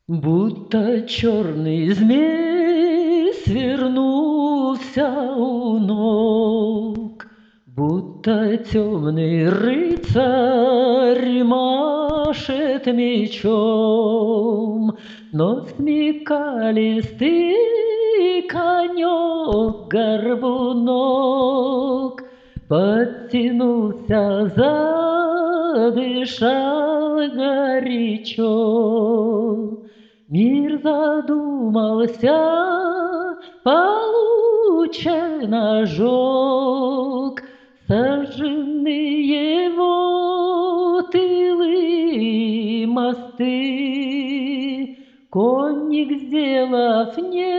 Будто черный змей свернулся у ног, будто темный рыцарь машет мечом, но смекалистый конек-горбунок подтянулся, задышал горячо. Мир задумался, получен ожог, сожжены его тылы мосты. Конник, сделав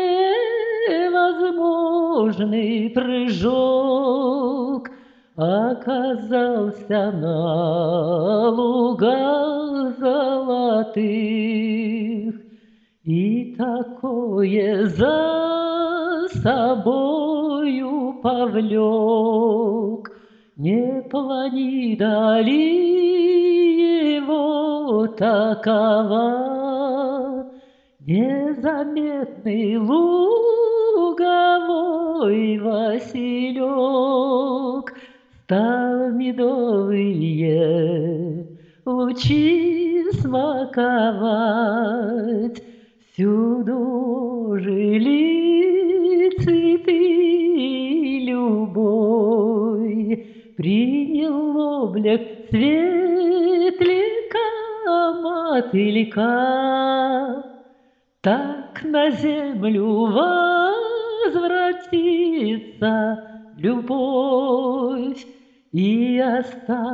невозможный прыжок, оказался на лугах золотых. И такое за собою повлек, не планида ли его такова, незаметный луговой василек стал медовые лучи смаковать. Всюду жили цветы любой, принял облик светлика мотылька. Так на землю возвратится любовь и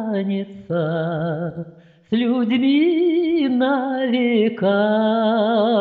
останется с людьми на века.